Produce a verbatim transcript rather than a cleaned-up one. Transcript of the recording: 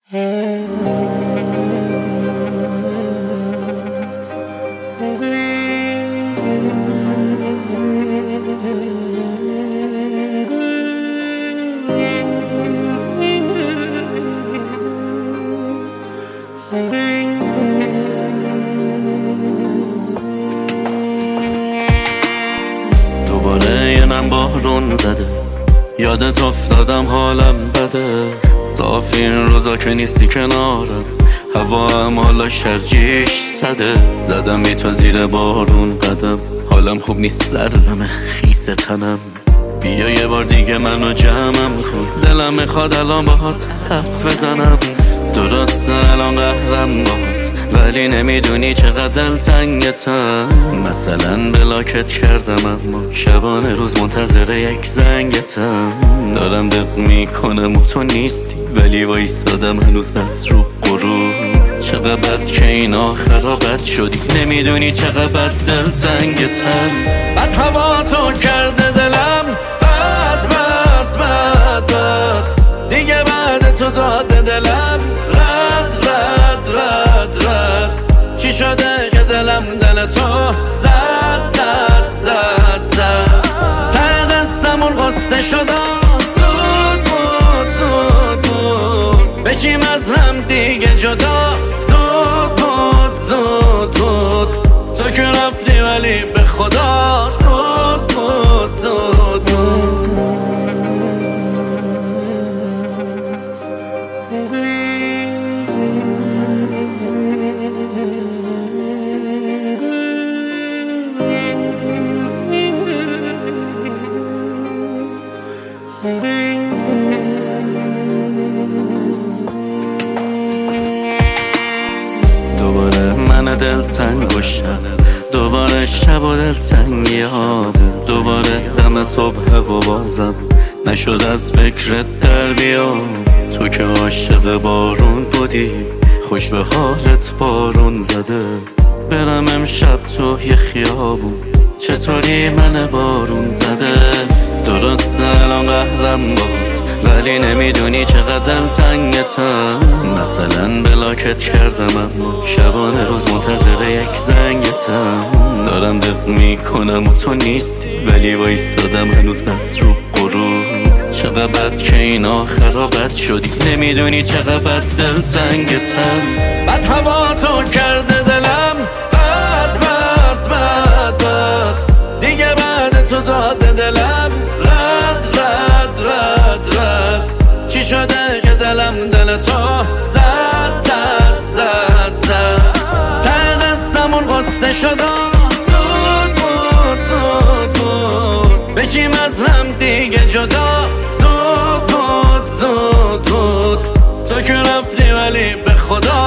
دوباره یه من بارون زده، یادت افتادم حالم بده. صاف این روزا که نیستی کنارم، هوا هم حالا شرجیش زده. زدم بی تو زیر بارون قدم، حالم خوب نیست، سردمه خیس تنم. بیا یه بار دیگه منو جمعم کن، دلم میخواد الان باهات حرف بزنم. درسته الان قهرم باهات، ولی نمیدونی چقدر دلتنگتم. مثلا بلاکت کردم اما شبانه روز منتظر یک زنگتم. دارم دق میکنم و تو نیستی، ولی وایسادم هنوز بس رو غرور. چقدر بد که این آخرا بد شدی، نمیدونی چقدر بد دلتنگتم. بد هوا تو کرده دلم، بد بد بد بد دیگه بعد تو داده دلم. رد رد رد رد چی شده که دلم دل تو زد زد زد زد. ته قصه‌مون قصه شده، زود بود زود بود بشیم از هم دیگه جدا. زود بود زود بود تو که رفتی ولی به خدا زود بود زود بود. دوباره من دلتنگ گشتم، دوباره شب و دلتنگی ها، دوباره دم صبح و بازم نشد از فکرت در بیام. تو که عاشق بارون بودی، خوش به حالت بارون زده. برم امشب تو یه خیابون، چطوری من بارون زده. درسته الان قهرم باد، ولی نمیدونی چقدر دلتنگتم. مثلا بلاکت کردم اما شبانه روز منتظر یک زنگتم. دارم دق میکنم و تو نیستی، ولی وایسادم هنوز بس رو غرور. چقدر بد که این آخرا بد شدی، نمیدونی چقدر بد دلتنگتم. بد هوا تو کرده دلم، بد بد بد بد دیگه بعد تو داده دلم. رد رد رد رد چی شده که دلم دل تو زد زد زد زد. ته قصه‌مون قصه شده، زود بود زود بود بشیم از هم دیگه جدا. زود بود زود بود تو که رفتی ولی به خدا